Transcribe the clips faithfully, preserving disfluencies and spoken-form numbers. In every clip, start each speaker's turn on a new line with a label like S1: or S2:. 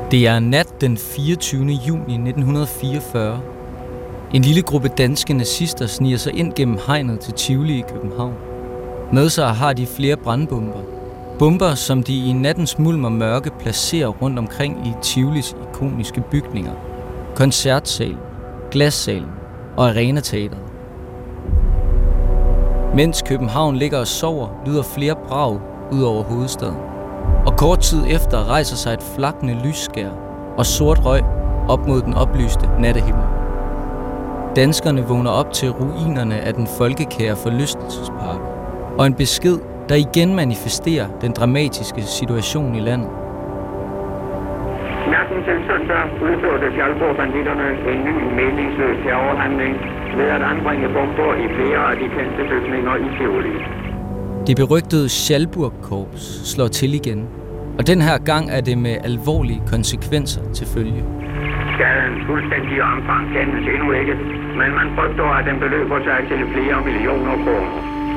S1: Det er nat den fireogtyvende juni nitten fireogfyrre. En lille gruppe danske nazister sniger sig ind gennem hegnet til Tivoli i København. Med sig har de flere brandbomber. Bomber, som de i nattens mulm og mørke placerer rundt omkring i Tivolis ikoniske bygninger. Koncertsalen, Glassalen og Arenateatret. Mens København ligger og sover, lyder flere brag ud over hovedstaden. Og kort tid efter rejser sig et flakkende lysskær og sort røg op mod den oplyste nattehimmel. Danskerne vågner op til ruinerne af den folkekære forlystelsespark, og en besked, der igen manifesterer den dramatiske situation i landet.
S2: Natten til søndag udførte Schalburg-banditterne en ny meningsløs terrorhandling ved at anbringe bomber i flere af de kendte bygninger i Tivoli.
S1: Det berygtede Schalburg-korps slår til igen, og den her gang er det med alvorlige konsekvenser til følge.
S2: Skadens fuldstændige omfang kendes endnu ikke, men man frygter, at den beløber sig til flere millioner kroner.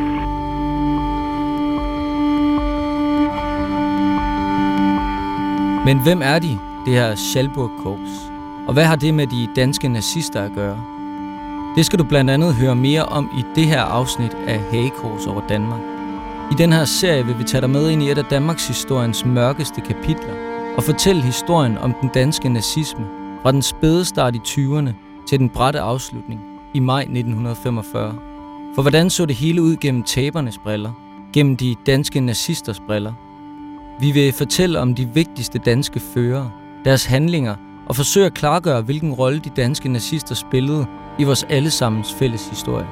S1: Men hvem er de, det her Schalburg-korps? Og hvad har det med de danske nazister at gøre? Det skal du blandt andet høre mere om i det her afsnit af Hagekors over Danmark. I den her serie vil vi tage dig med ind i et af Danmarks historiens mørkeste kapitler og fortælle historien om den danske nazisme fra den spæde start i tyverne til den bratte afslutning i maj nitten femogfyrre. For hvordan så det hele ud gennem tabernes briller, gennem de danske nazisters briller? Vi vil fortælle om de vigtigste danske førere, deres handlinger og forsøge at klargøre, hvilken rolle de danske nazister spillede i vores allesammens fælles historie.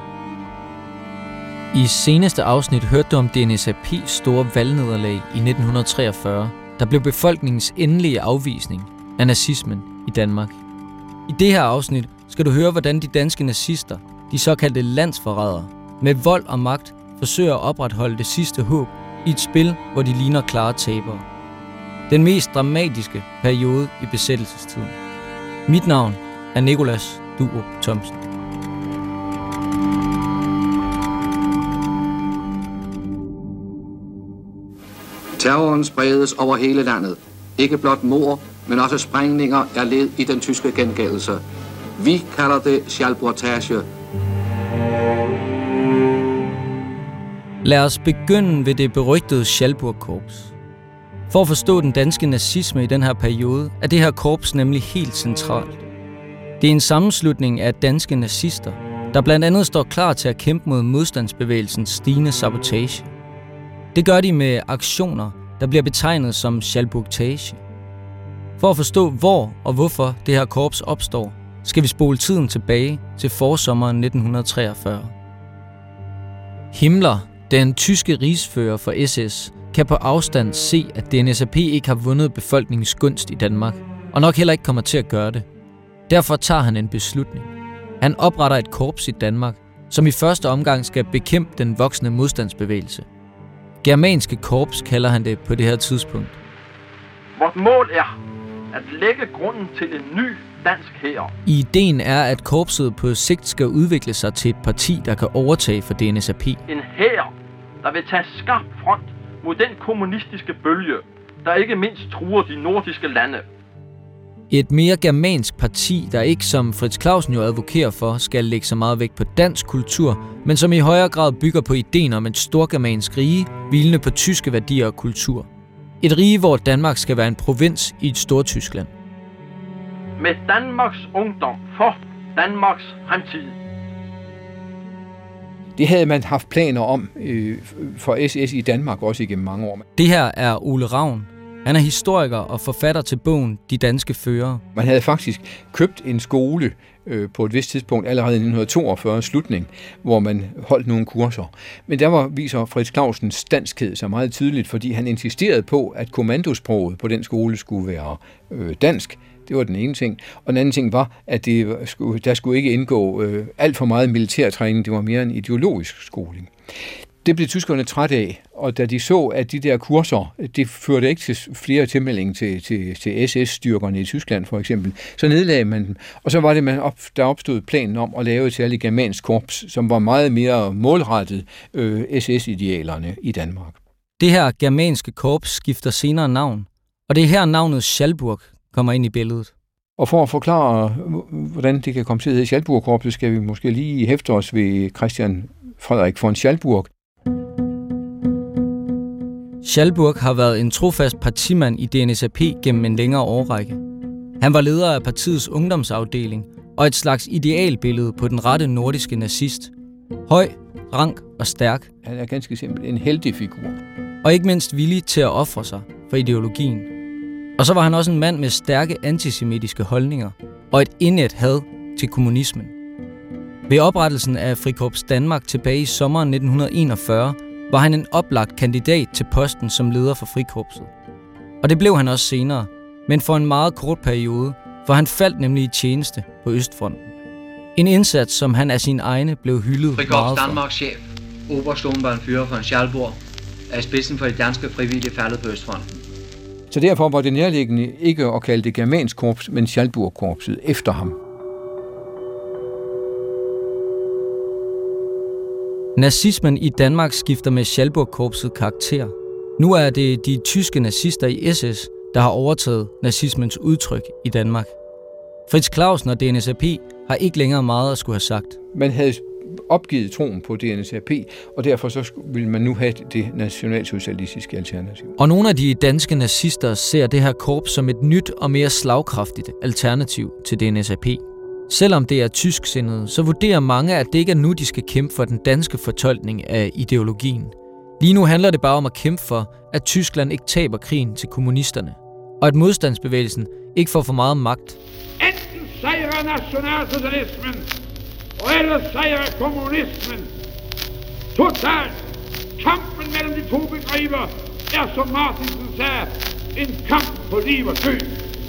S1: I seneste afsnit hørte du om D N S A P's store valgnederlag i nitten treogfyrre, der blev befolkningens endelige afvisning af nazismen i Danmark. I det her afsnit skal du høre, hvordan de danske nazister, de såkaldte landsforrædere, med vold og magt forsøger at opretholde det sidste håb i et spil, hvor de ligner klare tabere. Den mest dramatiske periode i besættelsestiden. Mit navn er Nicolas Durup Thomsen.
S3: Terroren spredes over hele landet. Ikke blot mord, men også sprængninger er led i den tyske gengældelse. Vi kalder det Schalburgtage.
S1: Lad os begynde ved det berygtede Schalburg-korps. For at forstå den danske nazisme i den her periode, er det her korps nemlig helt centralt. Det er en sammenslutning af danske nazister, der blandt andet står klar til at kæmpe mod modstandsbevægelsens stigende sabotage. Det gør de med aktioner, der bliver betegnet som Schalburgtage. For at forstå, hvor og hvorfor det her korps opstår, skal vi spole tiden tilbage til forsommeren nitten treogfyrre. Himmler, den tyske rigsfører for S S, kan på afstand se, at D N S A P ikke har vundet befolkningens gunst i Danmark, og nok heller ikke kommer til at gøre det. Derfor tager han en beslutning. Han opretter et korps i Danmark, som i første omgang skal bekæmpe den voksende modstandsbevægelse. Germanske korps kalder han det på det her tidspunkt.
S4: Vort mål er at lægge grunden til en ny dansk hær.
S1: Ideen er, at korpset på sigt skal udvikle sig til et parti, der kan overtage for D N S A P.
S4: En hær, der vil tage skarp front mod den kommunistiske bølge, der ikke mindst truer de nordiske lande.
S1: Et mere germansk parti, der ikke, som Frits Clausen jo advokerer for, skal lægge så meget vægt på dansk kultur, men som i højere grad bygger på ideen om et storgermansk rige, hvilende på tyske værdier og kultur. Et rige, hvor Danmark skal være en provins i et Stortyskland.
S4: Med Danmarks ungdom for Danmarks fremtid.
S5: Det havde man haft planer om øh, for S S i Danmark også igennem mange år.
S1: Det her er Ole Ravn. Han er historiker og forfatter til bogen De danske førere.
S5: Man havde faktisk købt en skole øh, på et vist tidspunkt, allerede i nitten toogfyrre slutning, hvor man holdt nogle kurser. Men der var, viser Frits Clausens danskhed så meget tydeligt, fordi han insisterede på, at kommandosproget på den skole skulle være øh, dansk. Det var den ene ting. Og den anden ting var, at det skulle, der skulle ikke indgå øh, alt for meget militærtræning. Det var mere en ideologisk skoling. Det blev tyskerne træt af, og da de så, at de der kurser, det førte ikke til flere tilmelding til, til, til S S-styrkerne i Tyskland for eksempel, så nedlagde man dem. Og så var det, man op, der opstod planen om at lave et særligt germansk korps, som var meget mere målrettet øh, S S-idealerne i Danmark.
S1: Det her germanske korps skifter senere navn, og det er her navnet Schalburg kommer ind i billedet.
S5: Og for at forklare, hvordan det kan komme til at hedde Schalburg-korpset, skal vi måske lige hæfte os ved Christian Frederik von Schalburg.
S1: Schalburg har været en trofast partimand i D N S A P gennem en længere årrække. Han var leder af partiets ungdomsafdeling og et slags idealbillede på den rette nordiske nazist. Høj, rank og stærk.
S5: Han er ganske simpelt en heldig figur.
S1: Og ikke mindst villig til at ofre sig for ideologien. Og så var han også en mand med stærke antisemitiske holdninger og et indædt had til kommunismen. Ved oprettelsen af Frikorps Danmark tilbage i sommeren nitten enogfyrre var han en oplagt kandidat til posten som leder for Frikorpset. Og det blev han også senere, men for en meget kort periode, for han faldt nemlig i tjeneste på Østfronten. En indsats, som han af sin egne blev hyldet
S3: Frikorps
S1: meget for.
S3: Danmarks chef, Obersturmbannführer von Schalburg, er i spidsen for de danske frivillige faldet på Østfronten.
S5: Så derfor var det nærliggende ikke at kalde det Germansk Korps, men Schalburg-korpset efter ham.
S1: Nazismen i Danmark skifter med Schalburg-korpset karakter. Nu er det de tyske nazister i S S, der har overtaget nazismens udtryk i Danmark. Frits Clausen og D N S A P har ikke længere meget at skulle have sagt.
S5: Man havde opgivet troen på D N S A P, og derfor så ville man nu have det nationalsocialistiske alternativ.
S1: Og nogle af de danske nazister ser det her korps som et nyt og mere slagkraftigt alternativ til D N S A P. Selvom det er tysksindet, så vurderer mange, at det ikke er nu, de skal kæmpe for den danske fortolkning af ideologien. Lige nu handler det bare om at kæmpe for, at Tyskland ikke taber krigen til kommunisterne, og at modstandsbevægelsen ikke får for meget magt.
S2: Enten sejrer nationalsocialismen, og ellers sejrer kommunismen. Totalt. Kampen mellem de to begreber er, som Martinsen sagde, en kamp på liv og død.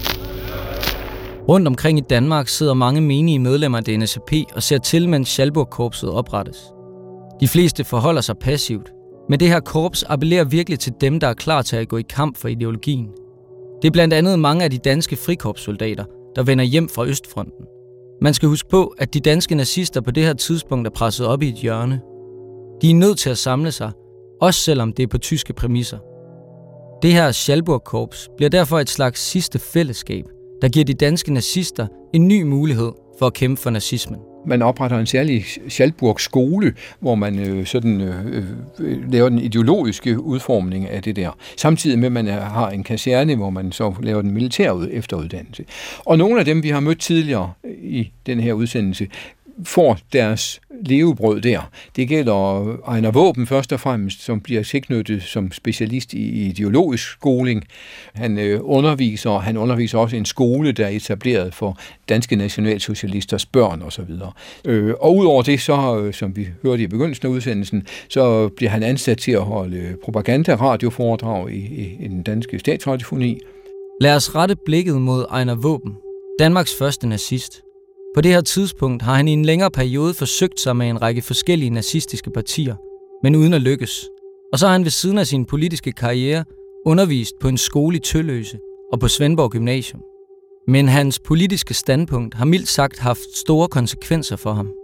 S1: Rundt omkring i Danmark sidder mange menige medlemmer af D N S A P og ser til, mens Schalburg-korpset oprettes. De fleste forholder sig passivt, men det her korps appellerer virkelig til dem, der er klar til at gå i kamp for ideologien. Det er blandt andet mange af de danske frikorpssoldater, der vender hjem fra Østfronten. Man skal huske på, at de danske nazister på det her tidspunkt er presset op i et hjørne. De er nødt til at samle sig, også selvom det er på tyske præmisser. Det her Schalburg-korps bliver derfor et slags sidste fællesskab, der giver de danske nazister en ny mulighed for at kæmpe for nazismen.
S5: Man opretter en særlig Schalburg-skole, hvor man øh, sådan, øh, laver den ideologiske udformning af det der. Samtidig med, at man har en kaserne, hvor man så laver den militære efteruddannelse. Og nogle af dem, vi har mødt tidligere i den her udsendelse, får deres levebrød der. Det gælder Ejner Våben først og fremmest, som bliver tilknyttet som specialist i ideologisk skoling. Han øh, underviser, og han underviser også en skole, der er etableret for danske nationalsocialisters børn osv. Øh, og udover det, så, øh, som vi hørte i begyndelsen af udsendelsen, så bliver han ansat til at holde propaganda-radioforedrag i, i, i den danske statsradiofoni.
S1: Lad os rette blikket mod Ejner Våben, Danmarks første nazist. På det her tidspunkt har han i en længere periode forsøgt sig med en række forskellige nazistiske partier, men uden at lykkes. Og så har han ved siden af sin politiske karriere undervist på en skole i Tølløse og på Svendborg Gymnasium. Men hans politiske standpunkt har mildt sagt haft store konsekvenser for ham.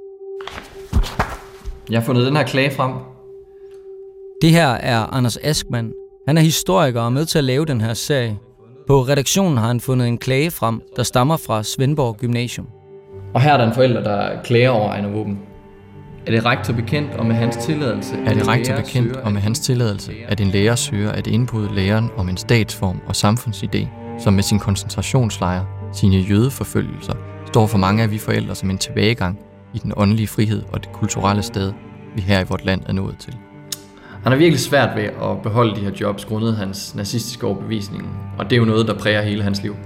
S6: Jeg har fundet den her klage frem.
S1: Det her er Anders Askman. Han er historiker og med til at lave den her serie. På redaktionen har han fundet en klage frem, der stammer fra Svendborg Gymnasium.
S6: Og her er der en forælder, der klager over Ejner Våben. Er det rektor bekendt, og med hans tilladelse,
S7: er det rektor bekendt, og med hans tilladelse, at en lærer søger at indbryde læreren om en statsform og samfundsidé, som med sin koncentrationslejr, sine jødeforfølgelser, står for mange af vi forældre som en tilbagegang i den åndelige frihed og det kulturelle sted, vi her i vort land er nået til.
S6: Han har virkelig svært ved at beholde de her jobs grundet hans nazistiske overbevisning, og det er jo noget, der præger hele hans liv.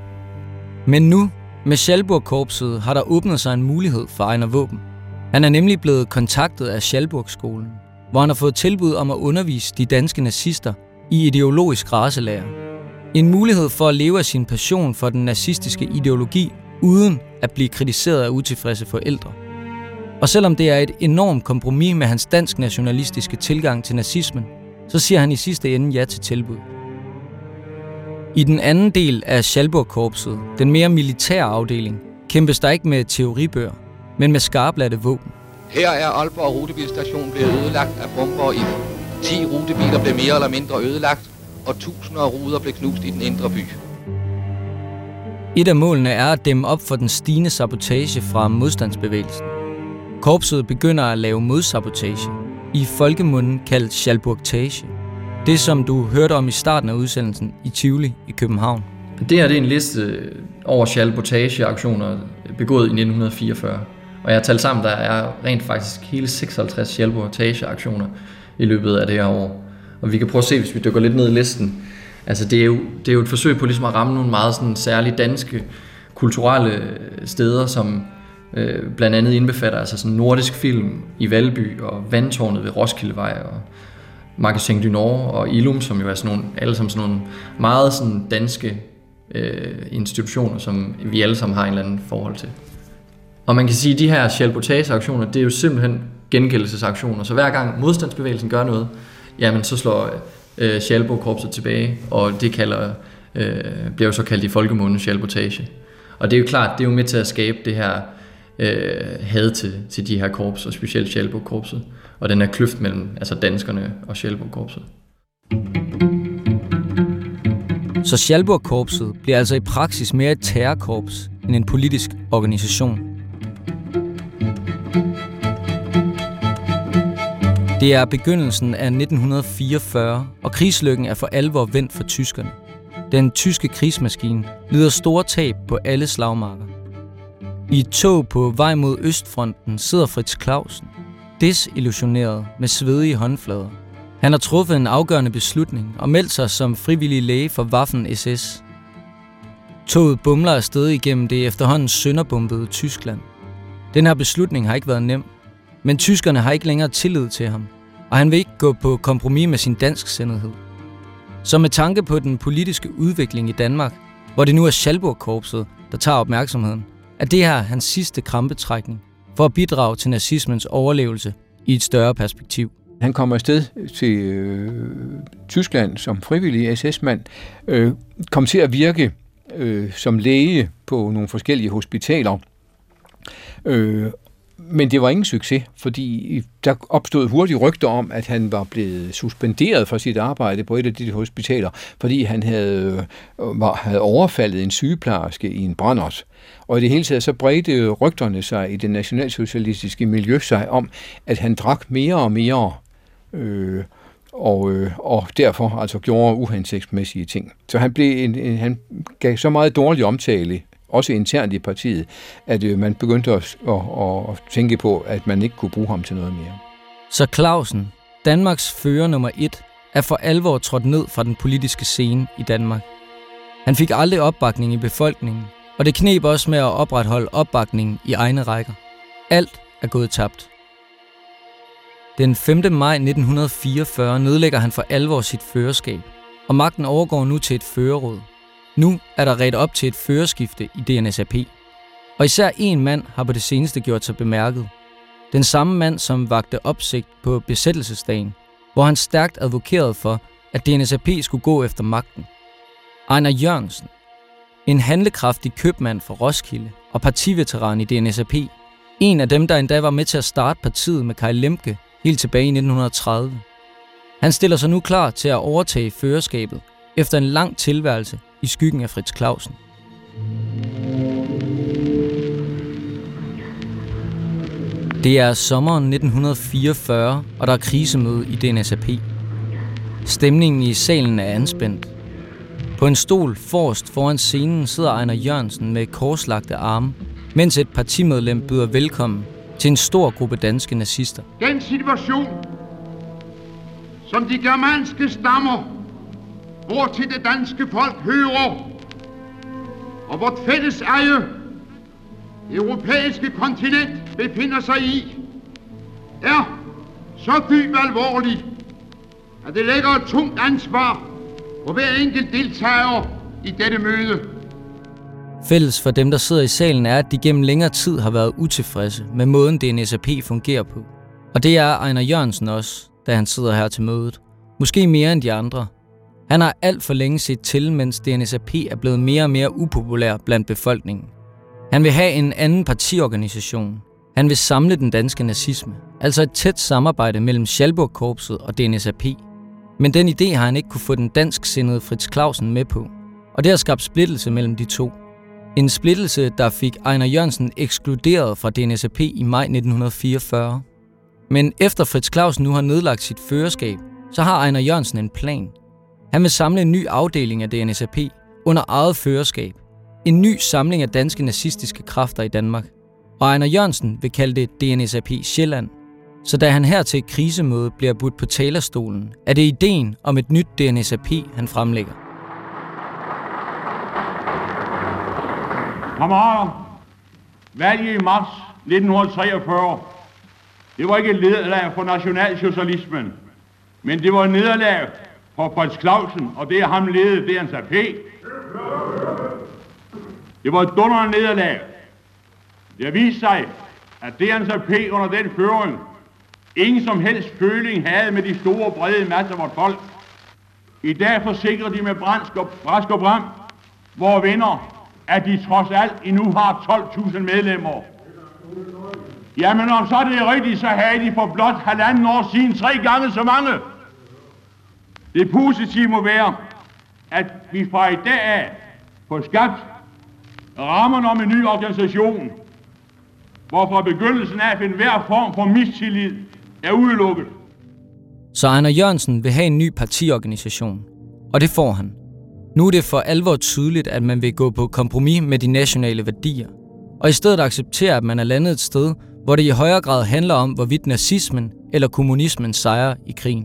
S1: Men nu, med Schalburg-korpset, har der åbnet sig en mulighed for Ejner Våben. Han er nemlig blevet kontaktet af Schalburg-skolen, hvor han har fået tilbud om at undervise de danske nazister i ideologisk racelære. En mulighed for at leve af sin passion for den nazistiske ideologi, uden at blive kritiseret af utilfredse forældre. Og selvom det er et enormt kompromis med hans dansk nationalistiske tilgang til nazismen, så siger han i sidste ende ja til tilbud. I den anden del af Schalburg-korpset, den mere militære afdeling, kæmpes der ikke med teoribøger, men med skarpladte våben.
S3: Her er Aalborg rutebilstation blevet ødelagt af bomber og ild. ti rutebiler blev mere eller mindre ødelagt, og tusinder af ruder blev knust i den indre by.
S1: Et af målene er at dæmme op for den stigende sabotage fra modstandsbevægelsen. Korpset begynder at lave modsabotage, i folkemunden kaldt schalburgtage. Det, som du hørte om i starten af udsendelsen i Tivoli i København.
S6: Det her det er en liste over schalburgtage-aktioner begået i nitten fireogfyrre. Og jeg har talt sammen, der er rent faktisk hele seksoghalvtreds schalburgtage-aktioner i løbet af det her år. Og vi kan prøve at se, hvis vi dykker lidt ned i listen. Altså det er jo, det er jo et forsøg på ligesom at ramme nogle meget sådan særlige danske kulturelle steder, som øh, blandt andet indbefatter altså sådan nordisk film i Valby og Vandtårnet ved Roskildevej og Magasin du Nord og Illum, som jo er sådan nogle, alle sammen sådan nogle meget sådan danske øh, institutioner, som vi alle sammen har en eller anden forhold til. Og man kan sige, at de her schalburgtage-aktioner, det er jo simpelthen gengældelsesaktioner. Så hver gang modstandsbevægelsen gør noget, jamen så slår øh, Schalburg-korpset tilbage, og det kalder, øh, bliver jo så kaldt i folkemunden schalburgtage. Og det er jo klart, det er jo med til at skabe det her øh, had til, til de her korps, og specielt Schalburg-korpset, og den her kløft mellem altså danskerne og Schalburg-korpset.
S1: Så Schalburg-korpset bliver altså i praksis mere et terrorkorps end en politisk organisation. Det er begyndelsen af nitten fireogfyrre, og krigslykken er for alvor vendt for tyskerne. Den tyske krigsmaskine lider store tab på alle slagmarker. I et tog på vej mod Østfronten sidder Frits Clausen, desillusioneret med svedige håndflader. Han har truffet en afgørende beslutning og meldt sig som frivillig læge for Waffen S S. Toget bumler afsted igennem det efterhånden sønderbombede Tyskland. Den her beslutning har ikke været nem, men tyskerne har ikke længere tillid til ham, og han vil ikke gå på kompromis med sin dansksindethed. Så med tanke på den politiske udvikling i Danmark, hvor det nu er Schalburg-korpset, der tager opmærksomheden, er det her hans sidste krampetrækning for at bidrage til nazismens overlevelse i et større perspektiv.
S5: Han kommer afsted til øh, Tyskland som frivillig S S-mand, øh, kom til at virke øh, som læge på nogle forskellige hospitaler. Øh, men det var ingen succes, fordi der opstod hurtigt rygter om, at han var blevet suspenderet fra sit arbejde på et af de hospitaler, fordi han havde, var, havde overfaldet en sygeplejerske i en brandert. Og i det hele taget så bredte rygterne sig i det nationalsocialistiske miljø sig om, at han drak mere og mere, øh, og, øh, og derfor altså gjorde uhensigtsmæssige ting. Så han, blev en, en, han gav så meget dårlig omtale, også internt i partiet, at øh, man begyndte at, at, at tænke på, at man ikke kunne bruge ham til noget mere.
S1: Så Clausen, Danmarks fører nummer et, er for alvor trådt ned fra den politiske scene i Danmark. Han fik aldrig opbakning i befolkningen, og det kneb også med at opretholde opbakningen i egne rækker. Alt er gået tabt. Den femte maj nitten fireogfyrre nedlægger han for alvor sit førerskab, og magten overgår nu til et førerråd. Nu er der redt op til et førerskifte i D N S A P. Og især én mand har på det seneste gjort sig bemærket. Den samme mand, som vagte opsigt på besættelsesdagen, hvor han stærkt advokerede for, at D N S A P skulle gå efter magten. Einar Jørgensen, en handlekraftig købmand fra Roskilde og partiveteran i D N S A P. En af dem, der endda var med til at starte partiet med Kai Lemke helt tilbage i nitten tredive. Han stiller sig nu klar til at overtage førerskabet efter en lang tilværelse i skyggen af Frits Clausen. Det er sommeren nitten fireogfyrre, og der er krisemøde i D N S A P. Stemningen i salen er anspændt. På en stol forrest foran scenen sidder Einar Jørgensen med korslagte arme, mens et partimedlem byder velkommen til en stor gruppe danske nazister.
S2: Den situation, som de germanske stammer, hvor til det danske folk hører, og vort fælles eje, det europæiske kontinent, befinder sig i, er så dybt alvorlig, at det lægger et tungt ansvar på hver enkelt deltager i dette møde.
S1: Fælles for dem, der sidder i salen, er, at de gennem længere tid har været utilfredse med måden D N S A P fungerer på. Og det er Einar Jørgensen også, da han sidder her til mødet. Måske mere end de andre. Han har alt for længe set til, mens D N S A P er blevet mere og mere upopulær blandt befolkningen. Han vil have en anden partiorganisation. Han vil samle den danske nazisme, altså et tæt samarbejde mellem Schalburg-korpset og D N S A P. Men den idé har han ikke kunne få den dansksindede Frits Clausen med på, og det har skabt splittelse mellem de to. En splittelse, der fik Einar Jørgensen ekskluderet fra D N S A P i maj nitten fireogfyrre. Men efter Frits Clausen nu har nedlagt sit førerskab, så har Einar Jørgensen en plan. Han vil samle en ny afdeling af D N S A P under eget førerskab. En ny samling af danske nazistiske kræfter i Danmark. Og Einar Jørgensen vil kalde det D N S A P Sjælland. Så da han her til et krisemøde bliver budt på talerstolen, er det ideen om et nyt D N S A P, han fremlægger.
S2: Kammerater, valget i marts nitten treogfyrre, det var ikke et nederlag for nationalsocialismen, men det var et nederlag for Frits Clausen, og det er ham ledet D N S A P. Det var et dundrende nederlag. Det har vist sig, at D N S A P under den føring ingen som helst føling havde med de store brede masser af vort folk. I dag forsikrer de med brask og bram, vore venner, at de trods alt endnu har tolv tusind medlemmer. Jamen om så er det rigtigt, så havde de for blot halvanden år siden tre gange så mange. Det positive må være, at vi fra i dag af får skabt rammerne om en ny organisation, hvor fra begyndelsen af en hver form for mistillid er udelukket.
S1: Så Einar Jørgensen vil have en ny partiorganisation, og det får han. Nu er det for alvor tydeligt, at man vil gå på kompromis med de nationale værdier, og i stedet acceptere, at man er landet et sted, hvor det i højere grad handler om, hvorvidt nazismen eller kommunismen sejrer i krigen.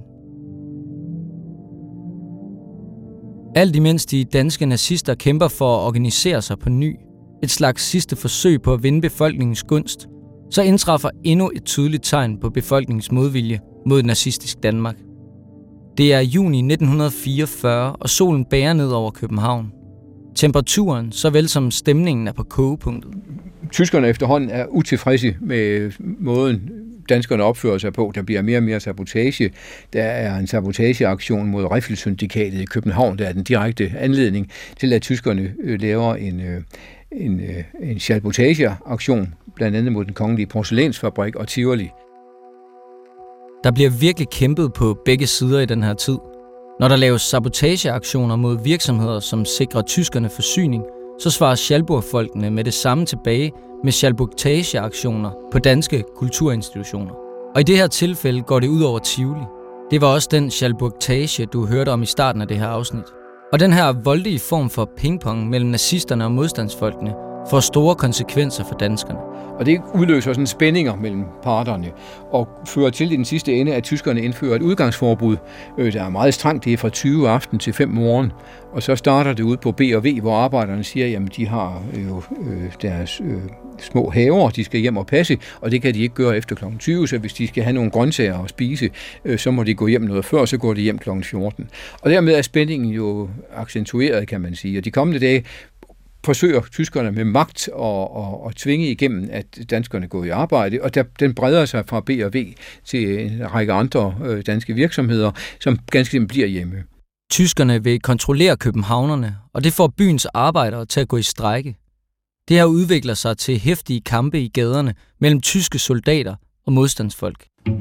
S1: Alt imens de danske nazister kæmper for at organisere sig på ny, et slags sidste forsøg på at vinde befolkningens gunst, så indtræffer endnu et tydeligt tegn på befolkningens modvilje mod nazistisk Danmark. Det er juni nitten fireogfyrre, og solen bærer ned over København. Temperaturen, såvel som stemningen, er på kogepunktet.
S5: Tyskerne efterhånden er utilfredse med måden, danskerne opfører sig på. Der bliver mere og mere sabotage. Der er en sabotageaktion mod Riffelsyndikatet i København, der er den direkte anledning til, at tyskerne laver en, en, en sabotageaktion, blandt andet mod den kongelige porcelænsfabrik og Tivoli.
S1: Der bliver virkelig kæmpet på begge sider i den her tid. Når der laves sabotageaktioner mod virksomheder, som sikrer tyskerne forsyning, så svarer Schalburg-folkene med det samme tilbage med Schalburg-tage-aktioner på danske kulturinstitutioner. Og i det her tilfælde går det ud over Tivoli. Det var også den Schalburg-tage, du hørte om i starten af det her afsnit. Og den her voldelige form for pingpong mellem nazisterne og modstandsfolkene får store konsekvenser for danskerne.
S5: Og det udløser sådan spændinger mellem parterne og fører til i den sidste ende, at tyskerne indfører et udgangsforbud, der er meget strengt. Det er fra tyve aften til fem morgen. Og så starter det ud på B og V, hvor arbejderne siger, at de har jo øh, deres øh, små haver, de skal hjem og passe, og det kan de ikke gøre efter klokken tyve, så hvis de skal have nogle grøntsager at spise, øh, så må de gå hjem noget før, så går de hjem klokken fjorten. Og dermed er spændingen jo accentueret, kan man sige. Og de kommende dage forsøger tyskerne med magt at, at, at tvinge igennem, at danskerne går i arbejde, og der, den breder sig fra B og V til en række andre øh, danske virksomheder, som ganske simpelthen bliver hjemme.
S1: Tyskerne vil kontrollere københavnerne, og det får byens arbejdere til at gå i strejke. Det her udvikler sig til heftige kampe i gaderne mellem tyske soldater og modstandsfolk.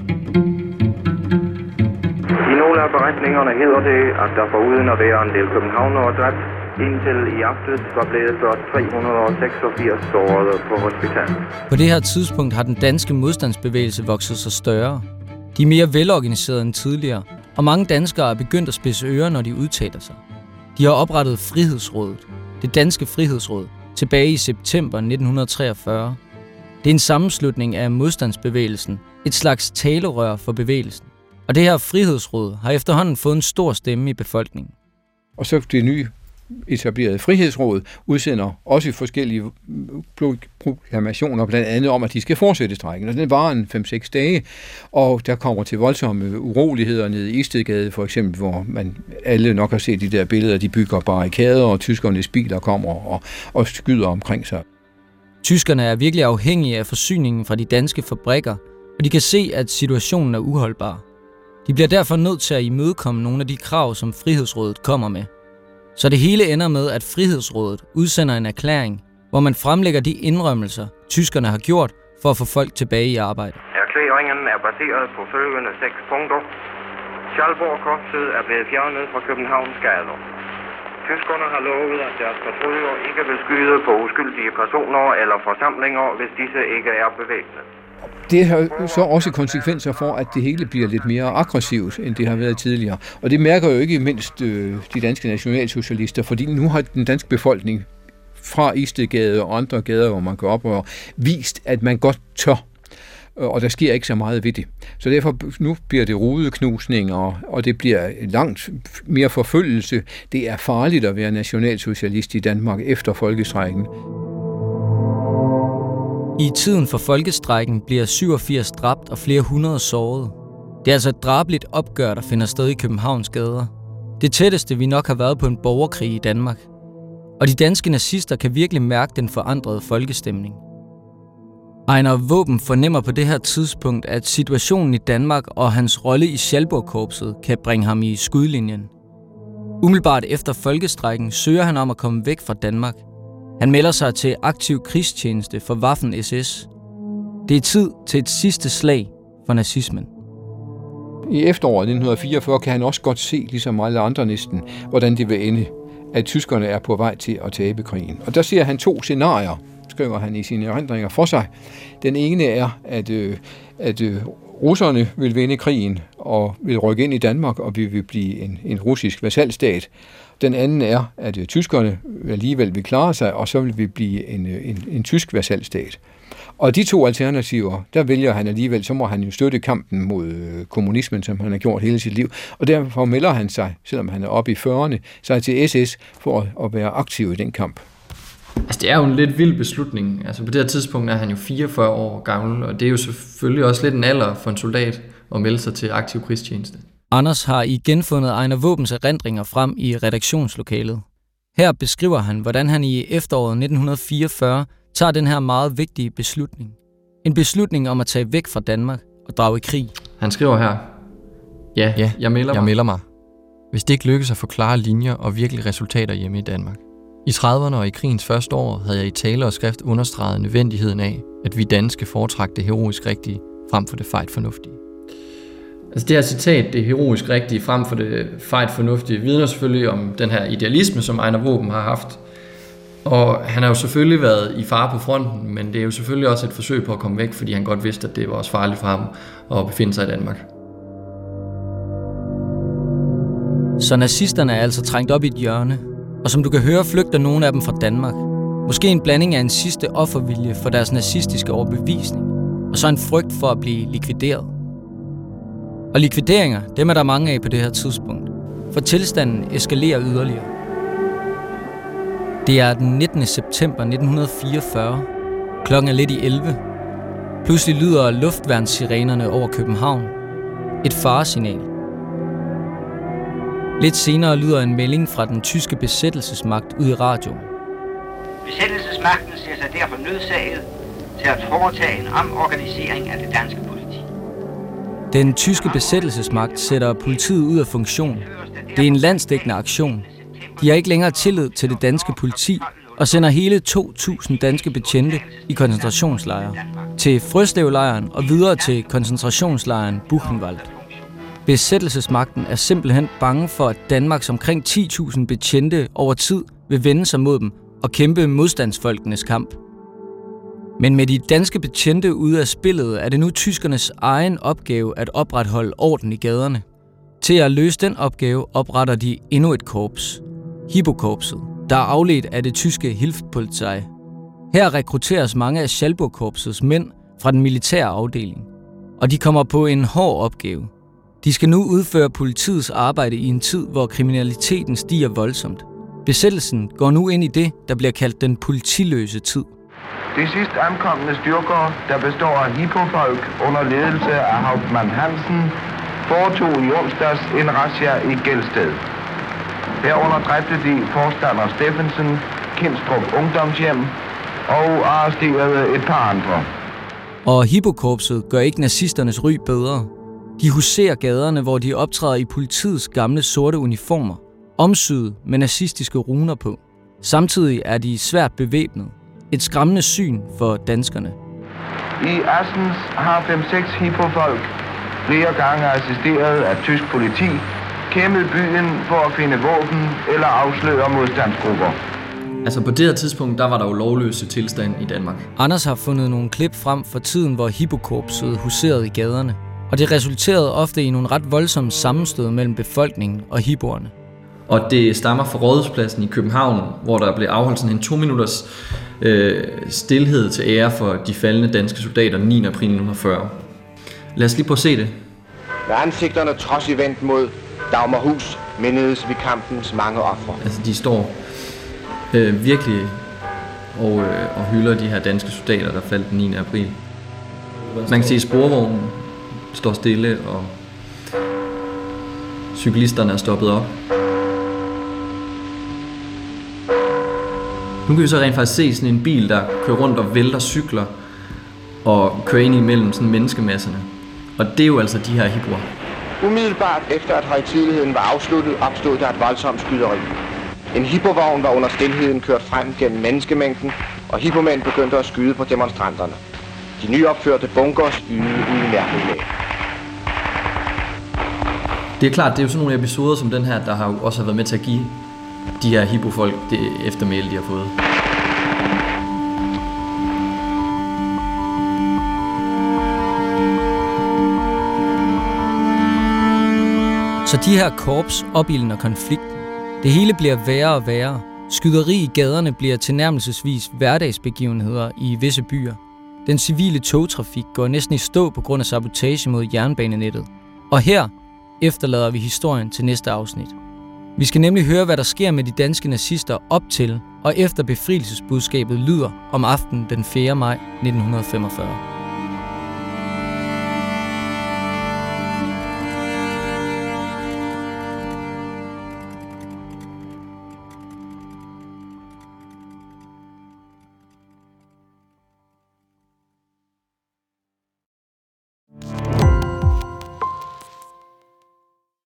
S8: I nogle af beretningerne hedder det, at der foruden at være en del københavnere dræbt, indtil i aftes var blevet ført tre hundrede seksogfirs sårede på hospital.
S1: På det her tidspunkt har den danske modstandsbevægelse vokset sig større. De er mere velorganiserede end tidligere, og mange danskere er begyndt at spidse ører, når de udtaler sig. De har oprettet Frihedsrådet, det danske Frihedsråd, tilbage i september nitten treogfyrre. Det er en sammenslutning af modstandsbevægelsen, et slags talerør for bevægelsen. Og det her Frihedsråd har efterhånden fået en stor stemme i befolkningen.
S5: Og så det nye etablerede Frihedsråd udsender også forskellige proklamationer, blandt andet om, at de skal fortsætte strejken. Og den varer en fem seks dage, og der kommer til voldsomme uroligheder nede i Istedgade, for eksempel, hvor man alle nok har set de der billeder, de bygger barrikader, og tyskernes biler kommer og, og skyder omkring sig.
S1: Tyskerne er virkelig afhængige af forsyningen fra de danske fabrikker, og de kan se, at situationen er uholdbar. De bliver derfor nødt til at imødekomme nogle af de krav, som Frihedsrådet kommer med. Så det hele ender med, at Frihedsrådet udsender en erklæring, hvor man fremlægger de indrømmelser, tyskerne har gjort for at få folk tilbage i arbejde.
S8: Erklæringen er baseret på følgende seks punkter. Schalburg-korpset er blevet fjernet fra Københavns gader. Tyskerne har lovet, at deres patruljer ikke vil skyde på uskyldige personer eller forsamlinger, hvis disse ikke er bevæbnet.
S5: Det har så også konsekvenser for, at det hele bliver lidt mere aggressivt, end det har været tidligere. Og det mærker jo ikke mindst øh, de danske nationalsocialister, fordi nu har den danske befolkning fra Istedgade og andre gader, hvor man går op og vist, at man godt tør. Og der sker ikke så meget ved det. Så derfor nu bliver det rudeknusninger, og det bliver langt mere forfølgelse. Det er farligt at være nationalsocialist i Danmark efter folkestrejken.
S1: I tiden for folkestrejken bliver syvogfirs dræbt og flere hundrede såret. Det er altså et drabeligt opgør, der finder sted i Københavns gader. Det tætteste, vi nok har været på en borgerkrig i Danmark. Og de danske nazister kan virkelig mærke den forandrede folkestemning. Ejnar Vaaben fornemmer på det her tidspunkt, at situationen i Danmark og hans rolle i Schalburg-korpset kan bringe ham i skudlinjen. Umiddelbart efter folkestrejken søger han om at komme væk fra Danmark. Han melder sig til aktiv krigstjeneste for Waffen S S. Det er tid til et sidste slag for nazismen.
S5: I efteråret nitten fireogfyrre kan han også godt se, ligesom alle andre næsten, hvordan det vil ende, at tyskerne er på vej til at tabe krigen. Og der ser han to scenarier, skriver han i sine erindringer for sig. Den ene er, at, øh, at øh, russerne vil vinde krigen og vil rykke ind i Danmark, og vi vil blive en, en russisk vasalstat. Den anden er, at øh, tyskerne alligevel vil klare sig, og så vil vi blive en, en, en tysk vasalstat. Og de to alternativer, der vælger han alligevel, så må han jo støtte kampen mod øh, kommunismen, som han har gjort hele sit liv. Og derfor melder han sig, selvom han er oppe i fyrrerne, sig til S S for at, at være aktiv i den kamp.
S6: Altså, det er jo en lidt vild beslutning. Altså, på det her tidspunkt er han jo fireogfyrre år gammel, og det er jo selvfølgelig også lidt en alder for en soldat at melde sig til aktiv krigstjeneste.
S1: Anders har igen fundet Ejnar Våbens erindringer frem i redaktionslokalet. Her beskriver han, hvordan han i efteråret nitten fireogfyrre tager den her meget vigtige beslutning. En beslutning om at tage væk fra Danmark og drage i krig.
S6: Han skriver her: Ja,
S7: ja
S6: jeg melder mig.
S7: Jeg melder mig. Hvis det ikke lykkes at få klare linjer og virkelige resultater hjemme i Danmark. I trediverne og i krigens første år havde jeg i tale og skrift understreget nødvendigheden af, at vi danske foretrak det heroisk rigtige frem for det fejt fornuftige.
S6: Altså det her citat, det heroisk rigtige frem for det fejt fornuftige, vidner selvfølgelig om den her idealisme, som Ejnar Vaaben har haft. Og han har jo selvfølgelig været i fare på fronten, men det er jo selvfølgelig også et forsøg på at komme væk, fordi han godt vidste, at det var også farligt for ham at befinde sig i Danmark.
S1: Så nazisterne er altså trængt op i et hjørne, og som du kan høre, flygter nogle af dem fra Danmark. Måske en blanding af en sidste offervilje for deres nazistiske overbevisning, og så en frygt for at blive likvideret. Og likvideringer, dem er der mange af på det her tidspunkt, for tilstanden eskalerer yderligere. Det er den nittende september nitten fireogfyrre. Klokken er lidt i elleve. Pludselig lyder luftværnssirenerne over København. Et faresignal. Lidt senere lyder en melding fra den tyske besættelsesmagt ud i radioen.
S9: Besættelsesmagten ser sig derfor nødsaget til at foretage en omorganisering af det danske politi.
S1: Den tyske besættelsesmagt sætter politiet ud af funktion. Det er en landsdækkende aktion. De har ikke længere tillid til det danske politi og sender hele to tusind danske betjente i koncentrationslejre. Til Frøslevlejren og videre til koncentrationslejren Buchenwald. Besættelsesmagten er simpelthen bange for, at Danmarks omkring ti tusind betjente over tid vil vende sig mod dem og kæmpe modstandsfolkenes kamp. Men med de danske betjente ude af spillet, er det nu tyskernes egen opgave at opretholde orden i gaderne. Til at løse den opgave opretter de endnu et korps, Hypo-korpset, der er afledt af det tyske Hilfspolizei. Her rekrutteres mange af Schalburg-korpsets mænd fra den militære afdeling, og de kommer på en hård opgave. De skal nu udføre politiets arbejde i en tid, hvor kriminaliteten stiger voldsomt. Besættelsen går nu ind i det, der bliver kaldt den politiløse tid.
S8: De sidst ankommende styrker, der består af Hypo-folk under ledelse af Hauptmann Hansen, foretog i onsdags en razzia i Gelsted. Herunder dræbte de forstander Steffensen, Kindstrup Ungdomshjem og arresterede et par andre.
S1: Og Hypo-korpset gør ikke nazisternes ry bedre. De huserer gaderne, hvor de optræder i politiets gamle sorte uniformer, omsyet med nazistiske runer på. Samtidig er de svært bevæbnet. Et skræmmende syn for danskerne.
S8: I Assens har fem seks Hypo-folk flere gange assisteret af tysk politi kæmmede byen for at finde våben eller afsløre modstandsgrupper.
S6: Altså på det her tidspunkt, der var der jo lovløse tilstand i Danmark.
S1: Anders har fundet nogle klip frem fra tiden, hvor Hippokorpset huserede i gaderne. Og det resulterede ofte i nogle ret voldsomme sammenstød mellem befolkningen og hippoerne.
S6: Og det stammer fra Rådhuspladsen i København, hvor der blev afholdt sådan en to minutters øh, stilhed til ære for de faldne danske soldater den niende april nitten fyrre. Lad os lige prøve at se det.
S10: Med ansigterne trodsigt vendt mod Dagmarhus mindedes vi kampens mange ofre.
S6: Altså de står øh, virkelig og, øh, og hylder de her danske soldater, der faldt den niende april. Man kan se sporvognen står stille, og cyklisterne er stoppet op. Nu kan vi så rent faktisk se sådan en bil, der kører rundt og vælter cykler og kører ind imellem sådan menneskemasserne. Og det er jo altså de her hippoer.
S10: Umiddelbart efter at højtideligheden var afsluttet, opstod der et voldsomt skyderi. En hippovogn var under stilheden kørt frem gennem menneskemængden, og hippomænd begyndte at skyde på demonstranterne. De nyopførte bunkers ydede udmærket med.
S6: Det er klart, det er jo sådan nogle episoder som den her, der har jo også været med til at give de her hippofolk det eftermæle, de har fået.
S1: Så de her korps opildner konflikten. Det hele bliver værre og værre. Skyderi i gaderne bliver tilnærmelsesvis hverdagsbegivenheder i visse byer. Den civile togtrafik går næsten i stå på grund af sabotage mod jernbanenettet. Og her efterlader vi historien til næste afsnit. Vi skal nemlig høre, hvad der sker med de danske nazister op til og efter befrielsesbudskabet lyder om aftenen den fjerde maj nitten femogfyrre.